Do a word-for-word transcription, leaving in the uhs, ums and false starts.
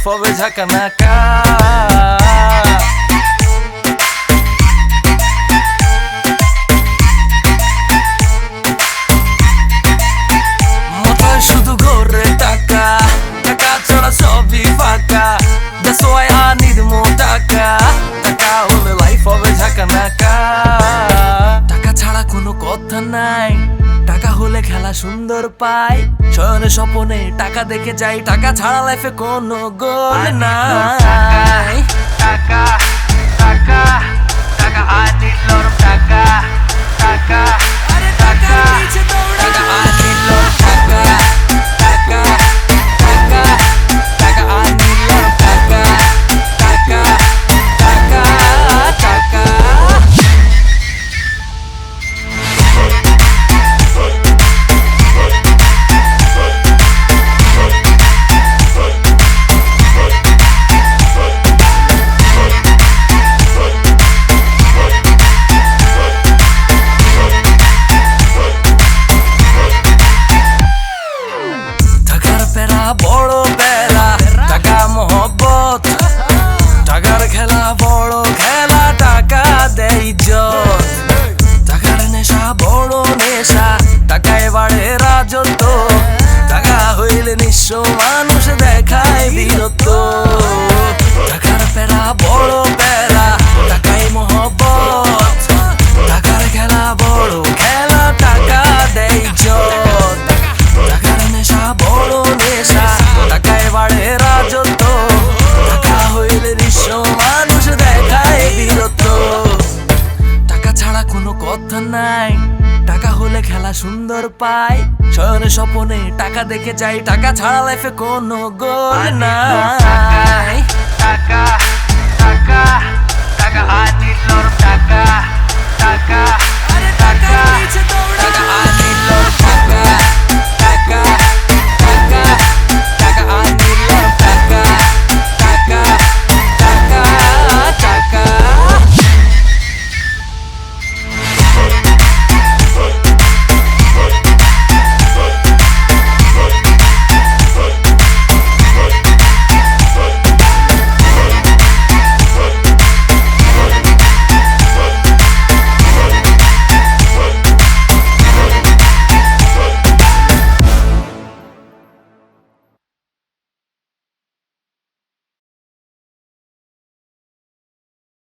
হবে ঝাঁকানাকা। মাথায় শুধু ঘোরে টাকা, টাকা ছাড়া সবই ফাঁকা। That's why I need more টাকা, টাকা হলে লাইফ হবে ঝাঁকানাকা। টাকা ছাড়া কোনো কথা নাই, টাকা হলে খেলা সুন্দর পাই। শয়নে স্বপনে টাকা দেখে যাই, টাকা ছাড়া লাইফে কোনো গোল নাই। টাকা টাকা টাকা I need lot of টাকা টাকা আরে টাকা নিচে দৌড়া, টাকা I need lot of টাকা টাকা টাকা টাকা I need lot of টাকা টাকা টাকা টাকা। বড় বেলা টাকা মহব্বত, টাকার খেলা বড় খেলা, টাকা দেয় ইজ্জত। টাকার নেশা বড় নেশা, টাকায় বাড়ে রাজত্ব। টাকা হইলে নিঃস্ব মানুষ দেখায় বীরত্ব। টাকার পেলা বড় পেলা, টাকাই মহব্বত। টাকার খেলা বড় খেলা, টাকা দেয় ইজ্জত। টাকার নেশা বড় নেশা, টাকায় বাড়ে রাজত্ব। টাকা হইলে নিঃস্ব মানুষ দেখায় বীরত্ব। টাকা ছাড়া কোনো কথা নাই, টাকা হলে খেলা সুন্দর পাই। শয়নে স্বপনে টাকা দেখে যাই, টাকা ছাড়া লাইফে কোনো গোল নাই। টাকা টাকা টাকা I need lot of টাকা টাকা আরে টাকা নিচে দৌড়া, টাকা I need lot of